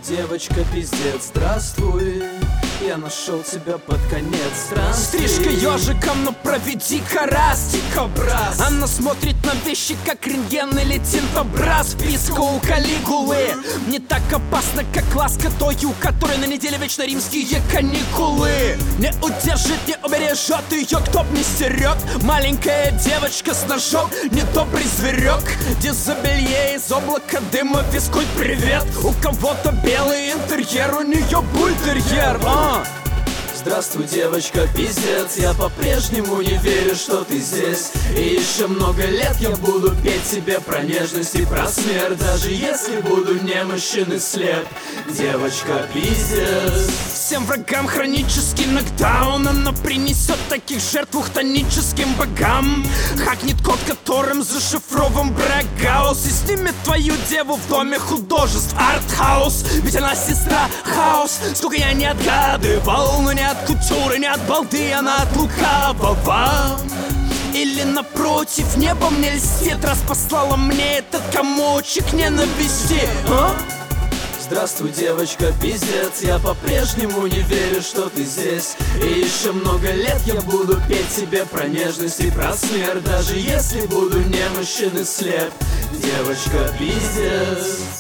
Девочка, пиздец, здравствуй. Я нашел тебя под конец странствий. Стрижка ежиком, но проведи-ка раз. Дикобраз. Она смотрит на вещи, как рентген или тинтобраз. Вписка у Калигулы не так опасно, как ласка той, у которой на неделе вечно римские каникулы. Не удержит, не убережет ее, кто б не стерет. Маленькая девочка с ножом, недобрый зверек. Дизобелье из облака дыма, физкульт, привет. У кого-то белый интерьер, у нее бультерьер. Здравствуй, девочка, пиздец. Я по-прежнему не верю, что ты здесь. И еще много лет я буду петь тебе про нежность и про смерть, даже если буду немощен и слеп. Девочка, пиздец. Всем врагам хронический нокдаун. Она принесет таких жертв хтоническим богам. Хакнет код, которым зашифрован Брагаус, и снимет твою деву в доме художеств артхаус. Ведь она сестра хаос. Сколько я не отгадывал, но не от кутюры, не от балды, она от лукавого. Или напротив, небо мне льстит, раз послала мне этот комочек ненависти. Здравствуй, девочка, пиздец. Я по-прежнему не верю, что ты здесь. И еще много лет я буду петь тебе про нежность и про смерть, даже если буду немощен и слеп. Девочка, пиздец.